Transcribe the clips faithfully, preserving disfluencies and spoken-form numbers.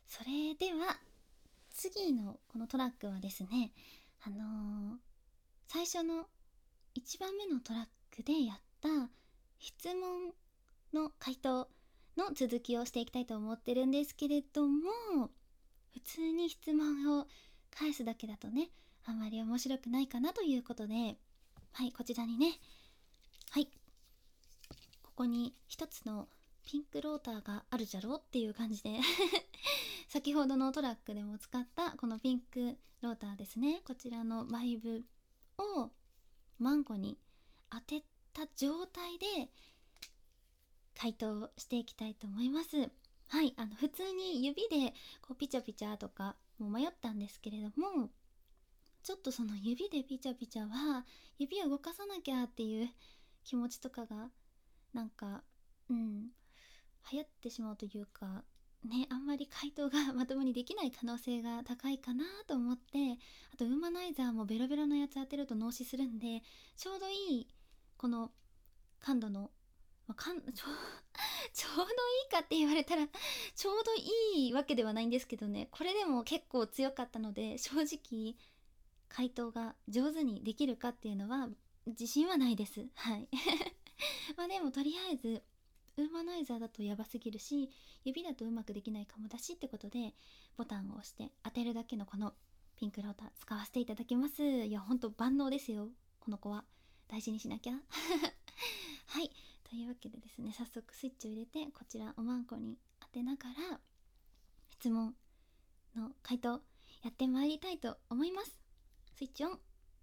それでは次のこのトラックはですね、あのー最初のいちばんめのトラックでやった質問の回答の続きをしていきたいと思ってるんですけれども、普通に質問を返すだけだとね、あんまり面白くないかなということで、はい、こちらにね、はい、ここに一つのピンクローターがあるじゃろっていう感じで先ほどのトラックでも使ったこのピンクローターですね、こちらのバイブをマンコに当てた状態で回答していきたいと思います。はい、あの普通に指でこうピチャピチャとかも迷ったんですけれども、ちょっとその指でピチャピチャは指を動かさなきゃっていう気持ちとかがなんかうん流行ってしまうというかね、あんまり回答がまともにできない可能性が高いかなと思って、あとウーマナイザーもベロベロのやつ当てると脳死するんで、ちょうどいいこの感度の、まあ、かんちょちょうどいいかって言われたらちょうどいいわけではないんですけどね、これでも結構強かったので、正直回答が上手にできるかっていうのは自信はないです。はいまあでもとりあえずウーマナイザーだとやばすぎるし、指だとうまくできないかもだしってことで、ボタンを押して当てるだけのこのピンクローター使わせていただきます。いやほんと万能ですよ、この子は。大事にしなきゃはい、というわけでですね、早速スイッチを入れてこちらおまんこに当てながら質問の回答やってまいりたいと思います。スイッチオン。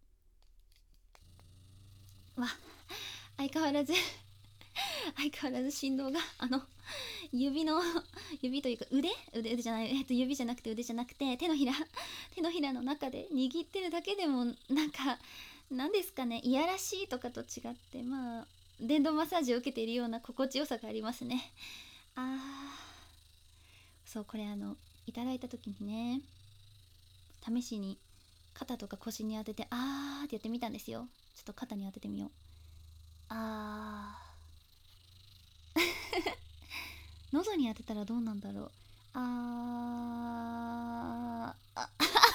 わ、相変わらず相変わらず振動があの指の指というか腕腕腕じゃない、えっと、指じゃなくて腕じゃなくて手のひら手のひらの中で握ってるだけでもなんかなんですかね、いやらしいとかと違って、まあ電動マッサージを受けているような心地よさがありますね。あー、そう、これあのいただいた時にね、試しに肩とか腰に当ててあーってやってみたんですよ。ちょっと肩に当ててみよう。あー喉に当てたらどうなんだろう。あーあ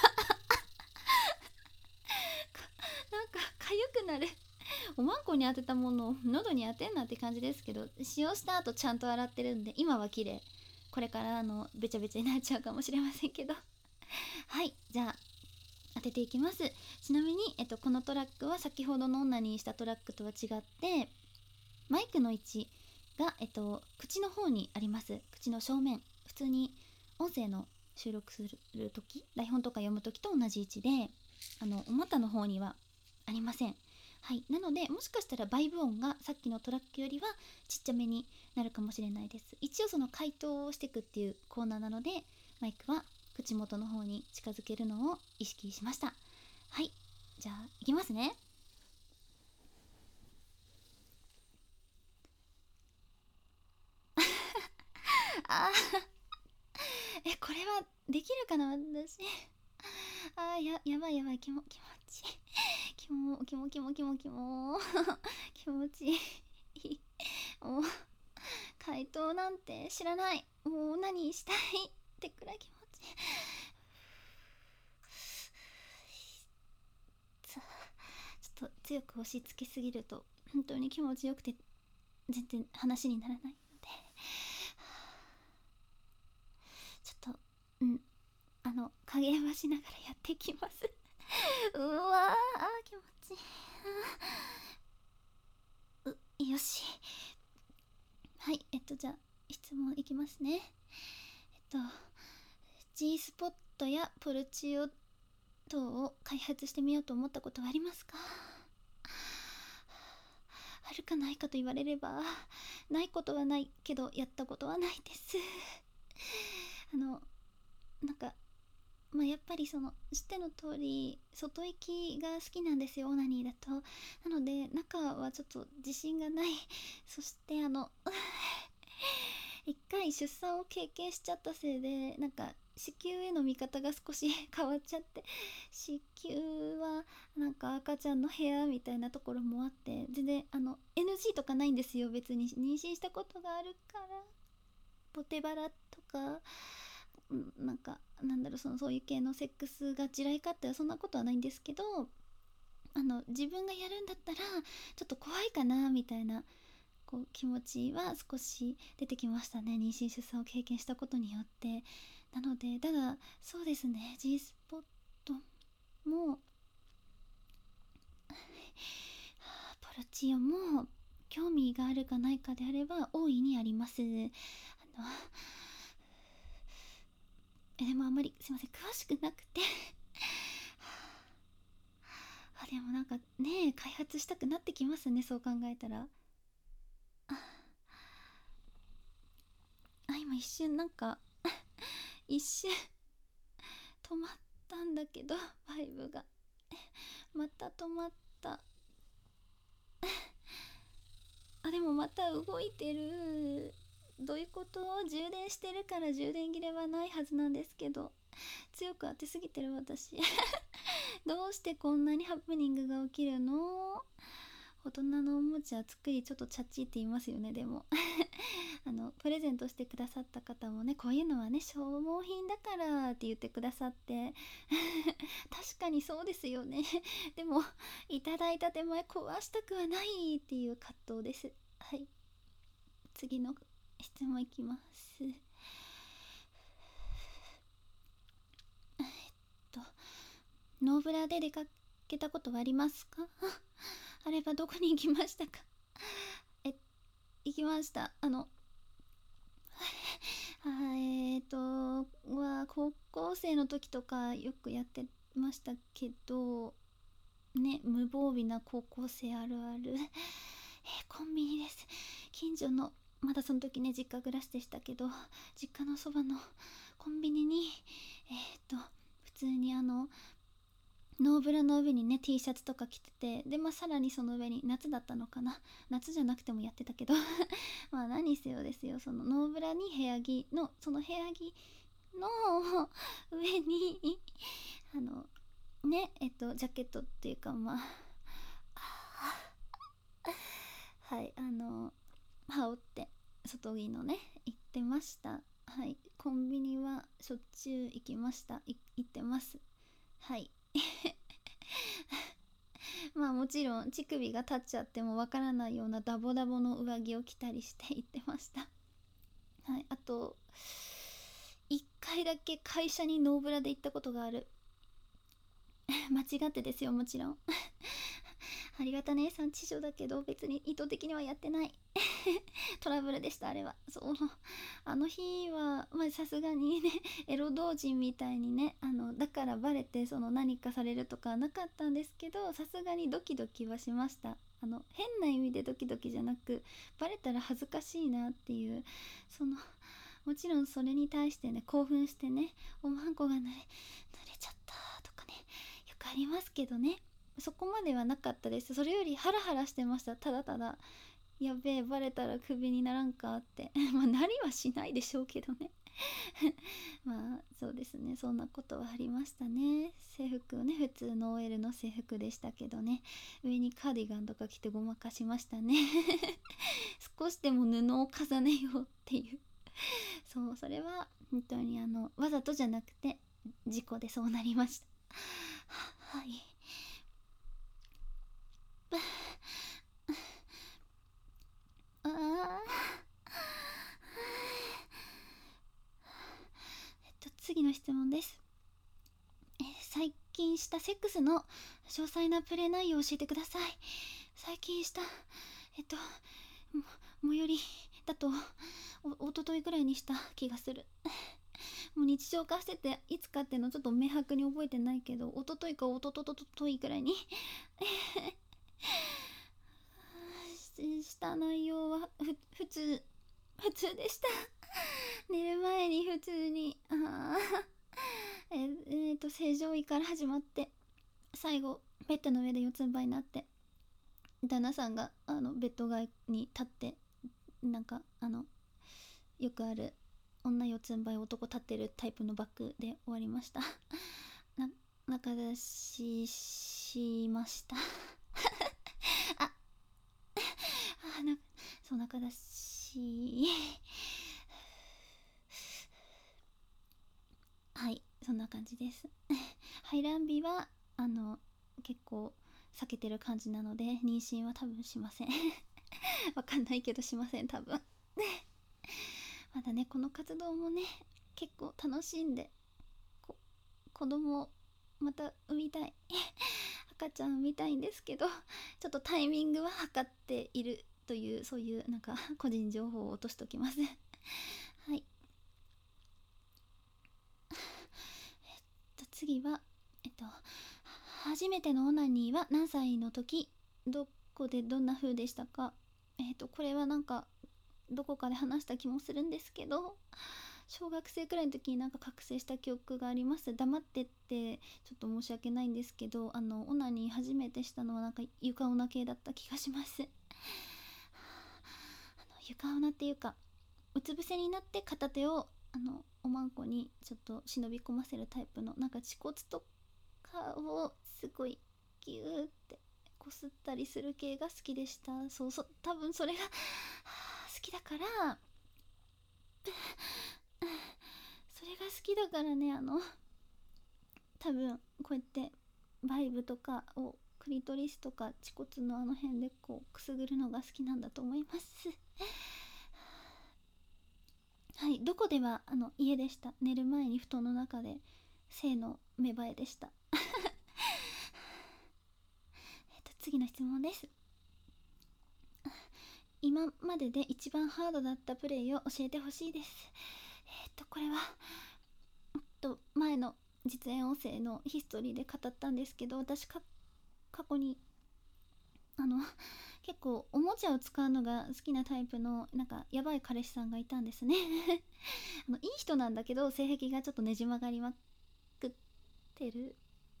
なんか痒くなる。おまんこに当てたものを喉に当てんなって感じですけど、使用した後ちゃんと洗ってるんで今は綺麗。これからあのべちゃべちゃになっちゃうかもしれませんけどはい、じゃあ当てていきます。ちなみに、えっと、このトラックは先ほどの女にしたトラックとは違ってマイクの位置が、えっと、口の方にあります。口の正面、普通に音声の収録する時、台本とか読む時と同じ位置で、あのお股の方にはありません。はい、なのでもしかしたらバイブ音がさっきのトラックよりはちっちゃめになるかもしれないです。一応その回答をしていくっていうコーナーなので、マイクは口元の方に近づけるのを意識しました。はい、じゃあいきますね。あーえこれはできるかな私。あーややばいやばい、気も気持ちいい。気も気も気も気も気も気持ちいい。もう回答なんて知らない。もう何したいってくらい気持ちいい。ちょっと強く押し付けすぎると本当に気持ちよくて全然話にならないので、ちょっとうんあの加減はしながらやっていきますうわー気持ちいい。うよし、はい、えっとじゃあ質問いきますね。えっと G スポットやポルチオ等を開発してみようと思ったことはありますか？あるかないかと言われればないことはないけどやったことはないですあのなんかまあやっぱりその知っての通り外行きが好きなんですよ、オナニーだと。なので中はちょっと自信がない。そしてあの一回出産を経験しちゃったせいでなんか子宮への見方が少し変わっちゃって、子宮はなんか赤ちゃんの部屋みたいなところもあって、全然あの エヌジー とかないんですよ。別に妊娠したことがあるからポテバラとかうんなんかなんだろう、そのそういう系のセックスが地雷かってそんなことはないんですけど、あの自分がやるんだったらちょっと怖いかなみたいなこう気持ちは少し出てきましたね、妊娠出産を経験したことによって。なのでただそうですね、 G スポットもポルチオも興味があるかないかであれば大いにあります。あのえでもあんまりすいません詳しくなくてあでもなんかね開発したくなってきますね、そう考えたら。あ今一瞬なんか一瞬止まったんだけどバイブがまた止まった。あでもまた動いてる。どういうこと？充電してるから充電切れはないはずなんですけど、強く当てすぎてる私どうしてこんなにハプニングが起きるの？大人のおもちゃ作りちょっとチャッチーって言いますよね。でもあのプレゼントしてくださった方もね、こういうのはね消耗品だからって言ってくださって確かにそうですよねでもいただいた手前壊したくはないっていう葛藤です。はい、次の質問いきます。えっとノーブラで出かけたことはありますか？あればどこに行きましたか？え行きました。あのえっとは高校生の時とかよくやってましたけどね、無防備な高校生あるあるえーコンビニです。近所の、まだその時ね実家暮らしでしたけど、実家のそばのコンビニにえー、っと普通にあのノーブラの上にね T シャツとか着てて、でまあさらにその上に夏だったのかな、夏じゃなくてもやってたけどまあ何せよですよ、そのノーブラに部屋着のその部屋着の上にあのねえっとジャケットっていうかまあはいあの羽織って外着のね行ってました。はい、コンビニはしょっちゅう行きました。い行ってます。はいまあもちろん乳首が立っちゃってもわからないようなダボダボの上着を着たりして行ってました。はい、あといっかいだけ会社にノーブラで行ったことがある間違ってですよもちろんありがた姉さん知女だけど別に意図的にはやってないトラブルでしたあれは。そうあの日はまあさすがにねエロ同人みたいにねあのだからバレてその何かされるとかはなかったんですけど、さすがにドキドキはしました。あの変な意味でドキドキじゃなく、バレたら恥ずかしいなっていう、そのもちろんそれに対してね興奮してねおまんこが濡れ濡れちゃったとかねよくありますけどね、そこまではなかったです。それよりハラハラしてました。ただただやべえバレたらクビにならんかってまあなりはしないでしょうけどねまあそうですね、そんなことはありましたね。制服ね普通の オーエル の制服でしたけどね、上にカーディガンとか着てごまかしましたね少しでも布を重ねようっていうそうそれは本当にあのわざとじゃなくて事故でそうなりましたはいあーえっと次の質問です。えー最近したセックスの詳細なプレイ内容を教えてください。最近したえっとも最寄りだとおおとといくらいにした気がする。もう日常化してていつかっていうのちょっと明白に覚えてないけど、おとといかおととととといくらいにした内容はふ普通普通でした寝る前に普通にあえー、えーと正常位から始まって最後ベッドの上で四つん這いになって旦那さんがあのベッド外に立ってなんかあのよくある女四つん這い男立ってるタイプのバッグで終わりましたな中出ししましたああなそう中出しそんな感じです排卵日はあの結構避けてる感じなので、妊娠は多分しませんわかんないけどしません多分まだねこの活動もね結構楽しんで、こ子供をまた産みたい赤ちゃん産みたいんですけど、ちょっとタイミングは測っているという、そういうなんか個人情報を落としときますはい。えっと次はえっと初めてのオナニーは何歳の時、どこでどんな風でしたか。えっとこれはなんかどこかで話した気もするんですけど、小学生くらいの時になんか覚醒した記憶があります。黙ってってちょっと申し訳ないんですけど、あのオナニー初めてしたのはなんか床オナ系だった気がしますあの床オナっていうか、うつ伏せになって片手をあのおまんこにちょっと忍び込ませるタイプの、なんか恥骨とかをすごいギューってこすったりする系が好きでした。そうそう、多分それが好きだからそれが好きだからね、あの多分こうやってバイブとかをクリトリスとか恥骨のあの辺でこうくすぐるのが好きなんだと思いますはい、どこではあの家でした。寝る前に布団の中で性の芽生えでしたえっと次の質問です。今までで一番ハードだったプレイを教えてほしいです。えっとこれはと前の実演音声のヒストリーで語ったんですけど、私か過去にあの結構おもちゃを使うのが好きなタイプのなんかやばい彼氏さんがいたんですねあのいい人なんだけど性癖がちょっとねじ曲がりまくってる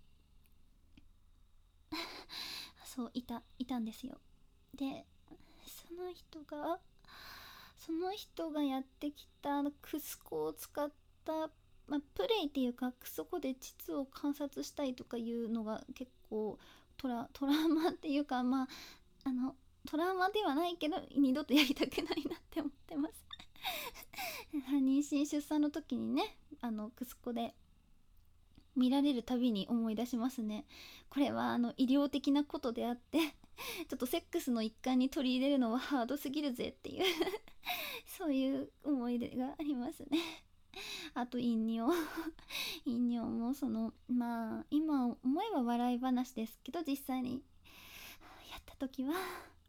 そういたいたんですよ。でその人がその人がやってきたクスコを使った、まあ、プレイっていうかそこで膣を観察したいとかいうのが結構トラトラウマっていうか、まああのトラウマではないけど二度とやりたくないなって思ってます妊娠出産の時にね、あのクスコで見られるたびに思い出しますね。これはあの医療的なことであってちょっとセックスの一環に取り入れるのはハードすぎるぜっていうそういう思い出がありますね。あと飲尿飲尿もそのまあ今思えば笑い話ですけど、実際にやった時は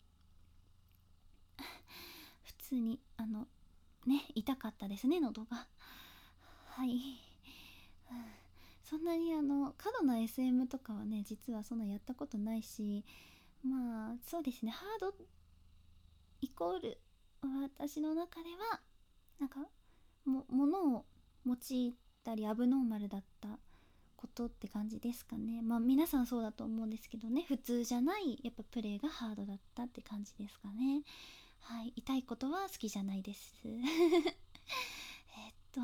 普通にあのね痛かったですね、喉が。はい、うん、そんなにあの過度な エスエム とかはね実はそんなやったことないし、まあそうですね、ハードイコール私の中ではなんかも物を用いたりアブノーマルだったことって感じですかね。まあ皆さんそうだと思うんですけどね、普通じゃないやっぱプレーがハードだったって感じですかね。はい、痛いことは好きじゃないですえっと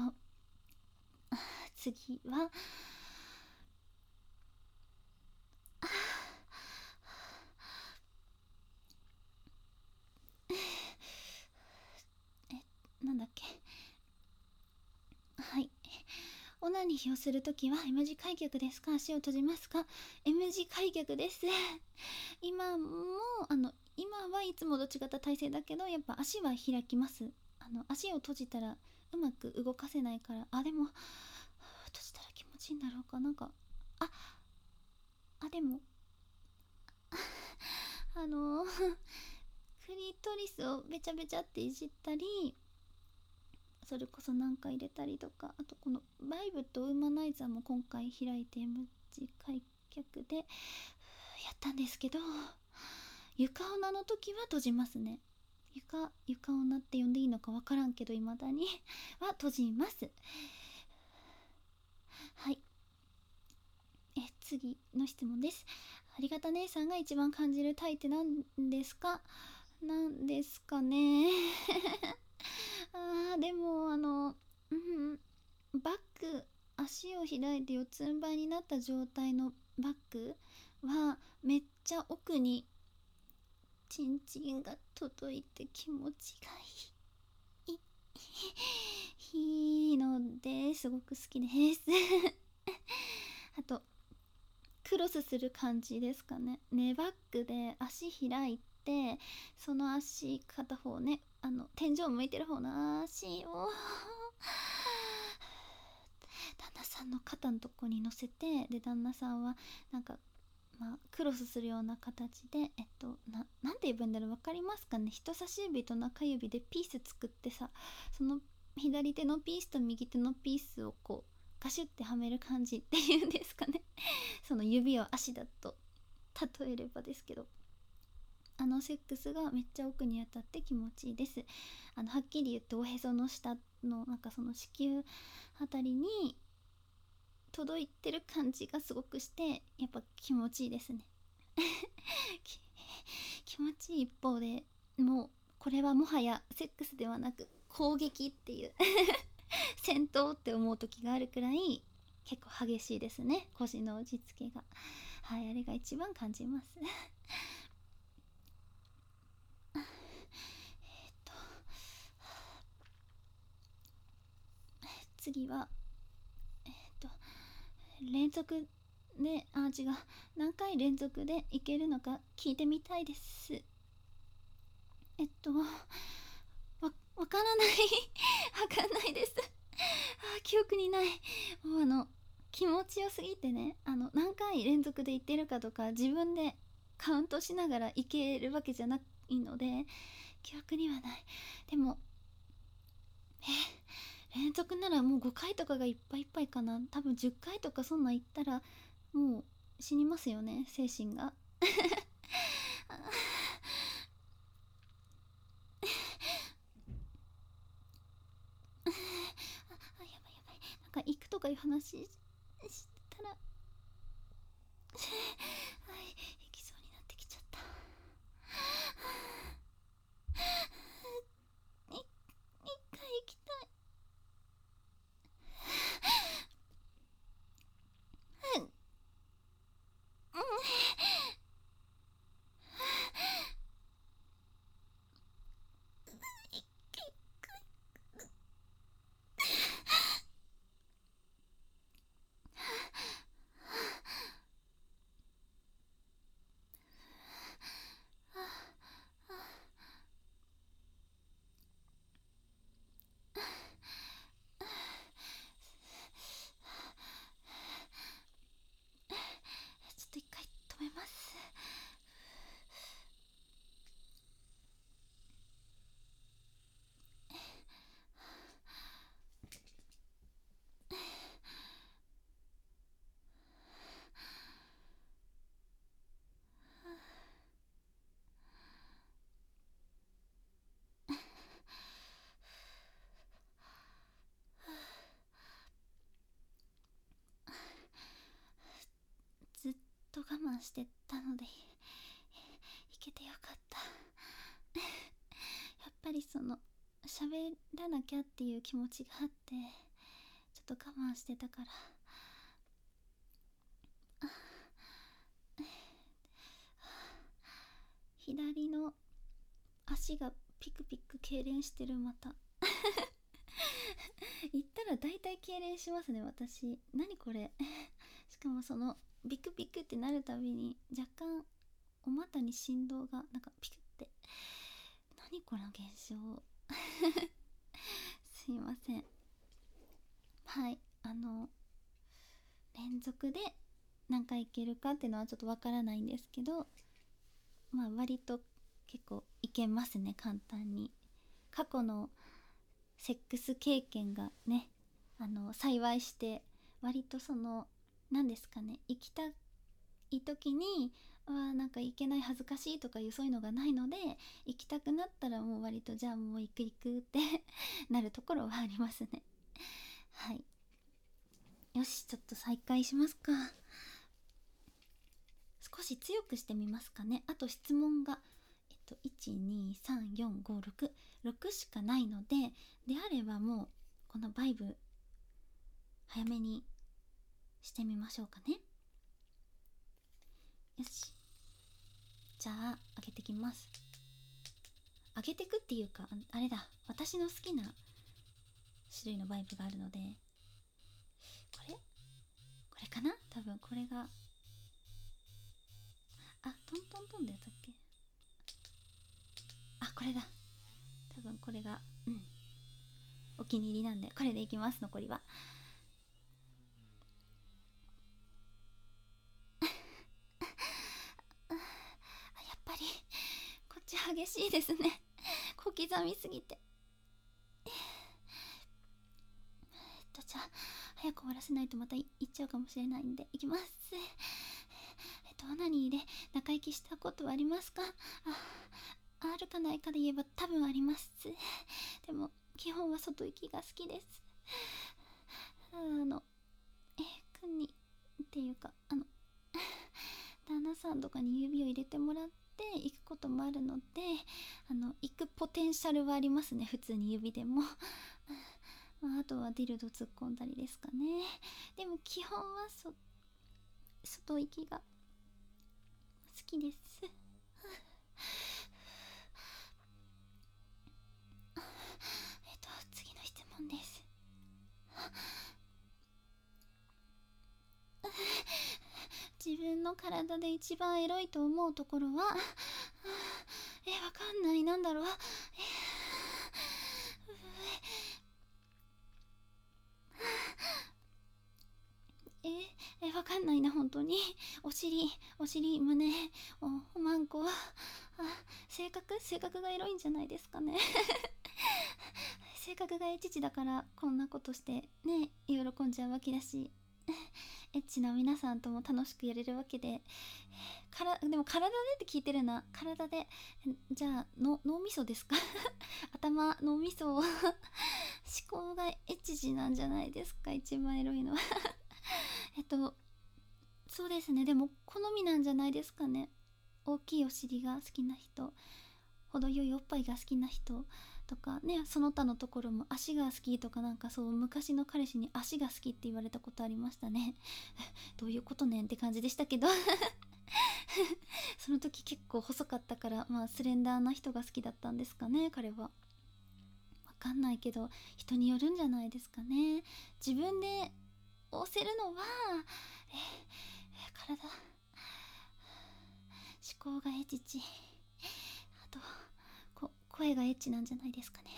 次はえなんだっけ。はい、オナニーをするときは M 字開脚ですか、足を閉じますか。 M 字開脚です今もあの今はいつもと違った体勢だけどやっぱ足は開きます。あの足を閉じたらうまく動かせないから。あでも閉じたら気持ちいいんだろうか。なんかああでもあのクリトリスをべちゃべちゃっていじったり、それこそ何か入れたりとか、あとこのバイブとウーマナイザーも今回開いて M 字開脚でやったんですけど、床オナの時は閉じますね。床床オナって呼んでいいのかわからんけど未だには閉じます。はい、え次の質問です。ありがた姉さんが一番感じるタイって何ですか。なんですかねあーでもあの、うん、バック、足を開いて四つん這いになった状態のバックはめっちゃ奥にチンチンが届いて気持ちがいいいいのですごく好きですとクロスする感じですかね。ネバックで足開いて、その足片方ね、あの天井向いてる方の足を旦那さんの肩のとこに乗せて、で旦那さんはなんか、まあ、クロスするような形で、えっとななんて言えばいいんだろう、分かりますかね。人差し指と中指でピース作ってさ、その左手のピースと右手のピースをこうガシュってはめる感じっていうんですかね。その指を足だと例えればですけど、あのセックスがめっちゃ奥に当たって気持ちいいです。あのはっきり言っておへその下のなんかその子宮あたりに届いてる感じがすごくして、やっぱ気持ちいいですね。気持ちいい一方で、もうこれはもはやセックスではなく攻撃っていう戦闘って思う時があるくらい結構激しいですね、腰の落ち着けが。はい、あれが一番感じます。えっと次はえっと連続で、あ、違う、何回連続でいけるのか聞いてみたいです。えっとわわからないわかんないです。あ、記憶にない。もうあの気持ちよすぎてね、あの何回連続でいってるかとか自分でカウントしながらいけるわけじゃないので記憶にはない。でもえ連続ならもうごかいとかがいっぱいいっぱいかな。多分じゅっかいとかそんなんいったらもう死にますよね、精神が。あ、やばいやばい、なんか行くとかいう話したらはい行きそうになってきちゃった。い一回行きたい。うんうんちょっと一回止めます。ずっと我慢してたのでいけてよかった。やっぱりその喋らなきゃっていう気持ちがあってちょっと我慢してたから。左の足がピクピク痙攣してる。また言ったら大体痙攣しますね私。何これしかもそのビクビクってなるたびに若干お股に振動がなんかピクって、何この現象すいません。はい、あの連続で何回いけるかっていうのはちょっとわからないんですけど、まあ割と結構いけますね、簡単に。過去のセックス経験がね、あの幸いして割とその何ですかね、行きたい時にあーなんか行けない恥ずかしいとかいうそういうのがないので、行きたくなったらもう割とじゃあもう行く行くってなるところはありますね。はい、よし、ちょっと再開しますか。少し強くしてみますかね。あと質問がえっといちにさんよんごろくろくしかないので、であればもうこのバイブ早めにしてみましょうかね。よし、じゃあ開けてきます。開けてくっていうか、あれだ、私の好きな種類のバイブがあるので、これここれかな、多分これが、あ、トントントンでやったっけ、あ、これだ、多分これが、うん、お気に入りなんでこれでいきます。残りはやっぱりこっち激しいですね。小刻みすぎて。えっとじゃあ早く終わらせないとまたいっちゃうかもしれないんでいきます。えっとオナニーで中行きしたことはありますか？あ、あるかないかで言えば多分あります。でも基本は外行きが好きです。あのえくんにっていうか、あの旦那さんとかに指を入れてもらって行くこともあるので、あの行くポテンシャルはありますね、普通に指でも。まあ、あとはディルド突っ込んだりですかね。でも基本はそ外行きが好きです。えっと次の質問です。自分の体で一番エロいと思うところは、え、わかんない、なんだろう、ええ、わかんないな、本当に。お尻、お尻、胸、お、おまんこ、あ、性格、性格がエロいんじゃないですかね。性格がエッチだからこんなことしてね、喜んじゃうわけだし、エッチな皆さんとも楽しくやれるわけで、から、でも体でって聞いてるな。体で、じゃあの脳みそですか？頭、脳みそを思考がエッチなんじゃないですか、一番エロいのは。えっとそうですね、でも好みなんじゃないですかね。大きいお尻が好きな人、程よいおっぱいが好きな人とかね、その他のところも足が好きとか、なんかそう昔の彼氏に足が好きって言われたことありましたね。どういうことねんって感じでしたけど。その時結構細かったから、まあスレンダーな人が好きだったんですかね、彼は。わかんないけど人によるんじゃないですかね。自分で押せるのは、えー、体、思考がエッチ、あとこ声がエッチなんじゃないですかね。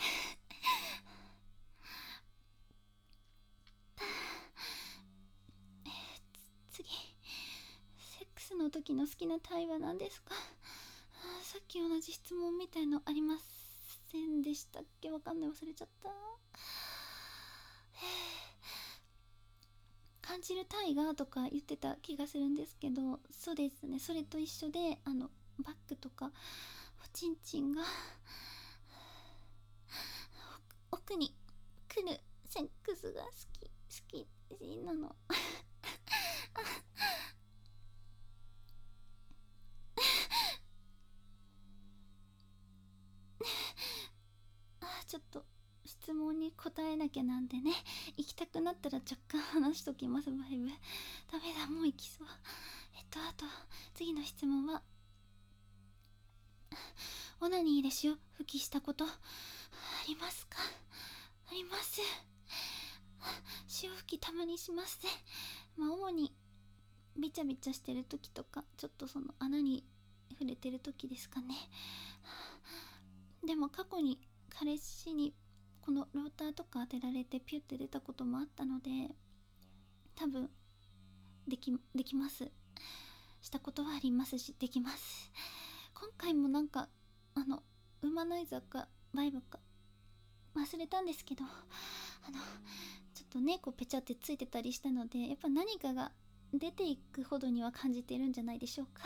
えー、次、セックスの時の好きな体は何ですか？さっき同じ質問みたいのありませんでしたっけ？わかんない、忘れちゃった。感じるタイガーとか言ってた気がするんですけど、そうですね、それと一緒で、あのバックとかおちんちんが奥に来るセックスが好き好きなの。あ、ちょっと質問に答えなきゃなんでね、行きたくなったら若干話しときます。バイブ、ダメだ、もう行きそう。えっとあと次の質問は、オナニーで潮吹きしたことありますか？あります。潮吹きたまにしますね。まあ主にビチャビチャしてる時とか、ちょっとその穴に触れてる時ですかね。でも過去に彼氏にこのローターとか当てられてピュッて出たこともあったので、多分できできます。したことはありますし、できます。今回もなんかあのウマナイザーかバイブか忘れたんですけど、あのちょっとねこうペチャってついてたりしたので、やっぱ何かが出ていくほどには感じてるんじゃないでしょうか。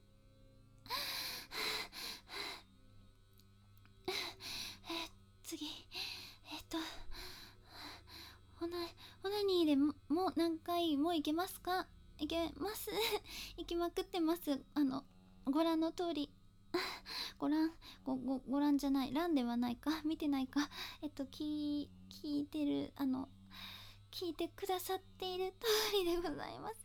えー、次、えっとオナオナニーでももう何回もいけますか？いけます。いきまくってます。あのご覧の通り。ご覧ごごご覧じゃない、欄ではないか、見てないか、えっと聞聞いてる、あの聞いてくださっている通りでございます。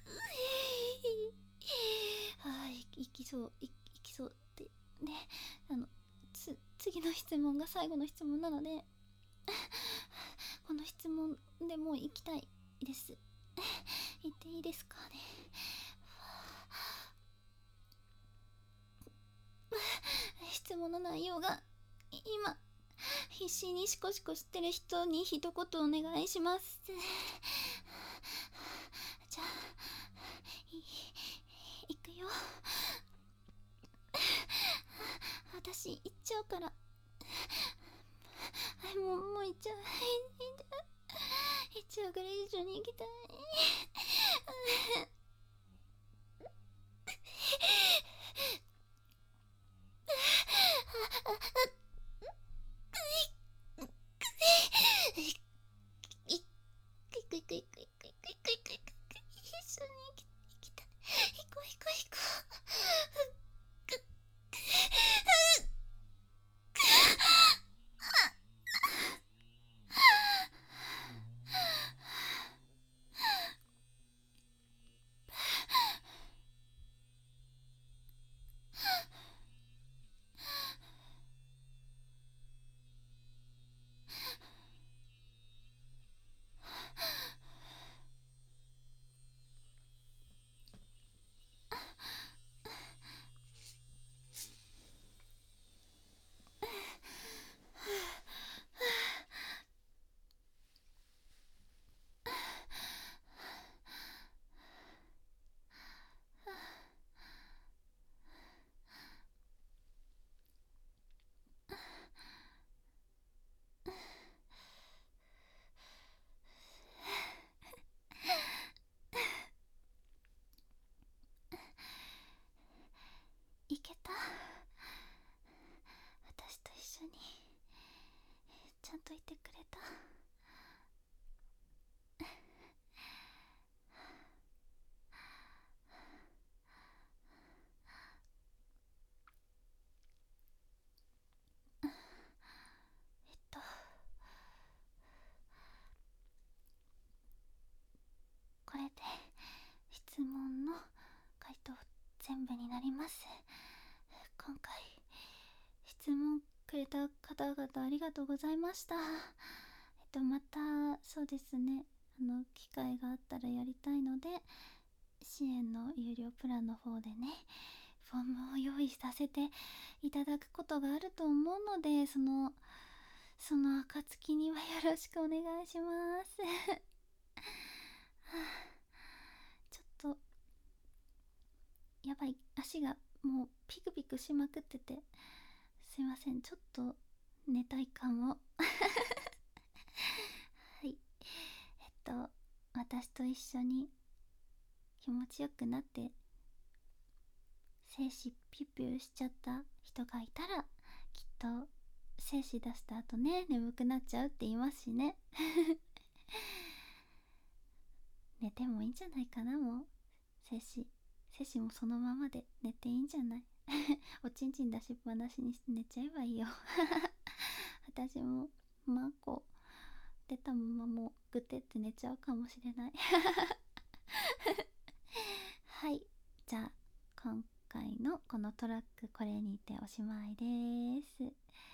はい、いきそう、いいきそうってね、 次の質問が最後の質問なのでこの質問でもう行きたいです。言っていいですかね。質問の内容が今必死にシコシコしてる人に一言お願いします。じゃあいくよ。私行っちゃうから。はいもうもう行っちゃう。行っちゃうから一緒に行きたい。いけた。私と一緒にちゃんといてくれた。えっとこれで質問の回答全部になります。今回質問くれた方々ありがとうございました。えっとまたそうですね、あの機会があったらやりたいので、支援の有料プランの方でねフォームを用意させていただくことがあると思うので、そのその暁にはよろしくお願いしますはあ、ちょっとやばい、足がもうピクピクしまくっててすいません、ちょっと寝たいかもはいえっと私と一緒に気持ちよくなって精子ピュピュしちゃった人がいたら、きっと精子出した後ね眠くなっちゃうって言いますしね寝てもいいんじゃないかな。もう精子精子もそのままで寝ていいんじゃないおちんちん出しっぱなしにして寝ちゃえばいいよ私もマンコ出たままもうぐてって寝ちゃうかもしれないはい、じゃあ今回のこのトラックこれにておしまいです。